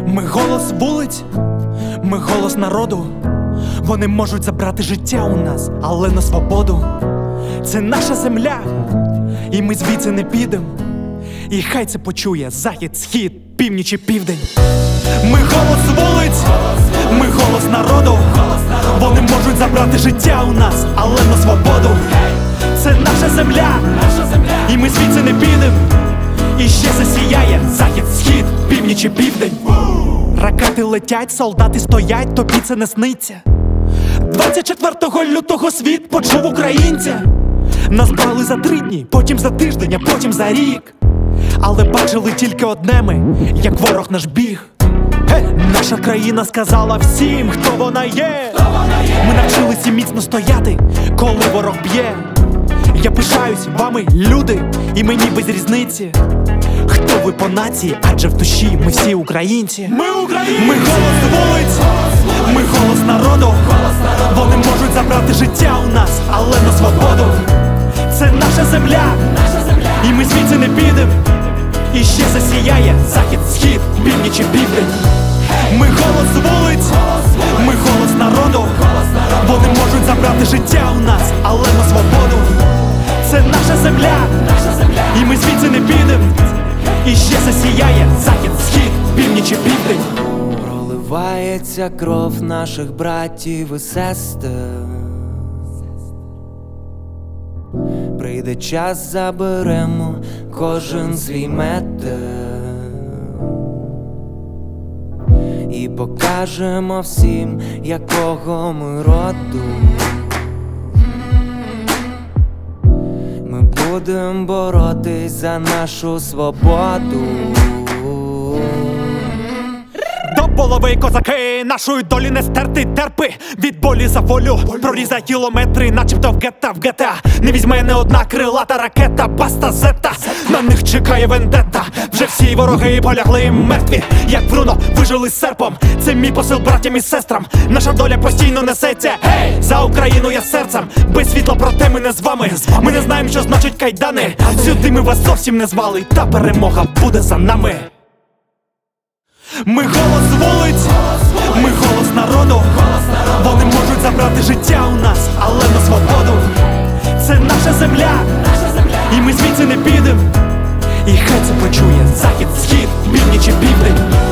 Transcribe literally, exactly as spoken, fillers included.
Ми голос вулиць, ми голос народу. Вони можуть забрати життя у нас, але на свободу. Це наша земля, і ми звідси не підем. І хай це почує захід, схід, північ і південь. Ми голос вулиць, ми голос народу. Вони можуть забрати життя у нас, але на свободу. Це наша земля, і ми звідси не підем. І ще засіяє захід, схід, північ і південь. Ракети летять, солдати стоять, тобі це не сниться. двадцять четвертого лютого світ почув українця. Нас брали за три дні, потім за тиждень, а потім за рік. Але бачили тільки одне ми, як ворог наш біг. Hey! Наша країна сказала всім, хто вона є. Хто вона є? Ми навчилися міцно стояти, коли ворог б'є. Я пишаюсь вами, люди, і мені без різниці, хто ви по нації, адже в душі ми всі українці. Ми українці! Ми голос вулиць, ми голос народу. Вони можуть забрати життя у нас, але на свободу. Це наша земля, і ми звідси не підем. І ще засіяє захід, схід, північ і південь. Ми голос вулиць, ми голос народу. Вони можуть забрати життя у нас, але на свободу. Це наша земля, і ми звідси не підем. І ще засіяє захід, схід, північ і південь. Проливається кров наших братів і сестер. Прийде час, заберемо кожен свій метр і покажемо всім, якого ми роду. Ми будем боротись за нашу свободу. До полови козаки, нашої долі не стерти терпи. Від болі за волю прорізай кілометри, начебто в гетта, в гета. Не візьме не одна крилата ракета, баста зета. На них чекає вендетта. Вже всі вороги полягли мертві, як Бруно вижили серпом. Це мій посил братям і сестрам. Наша доля постійно несеться. Гей! За Україну я серцем. Без світла, проте ми не з вами. Ми не знаємо, що значить кайдани. Сюди ми вас зовсім не звали, та перемога буде за нами. Ми голос вулиць, ми голос народу. Вони можуть забрати життя у нас, але на свободу. Це наша земля, і ми звідси не підем. І хай це почує захід, схід, північ і південь.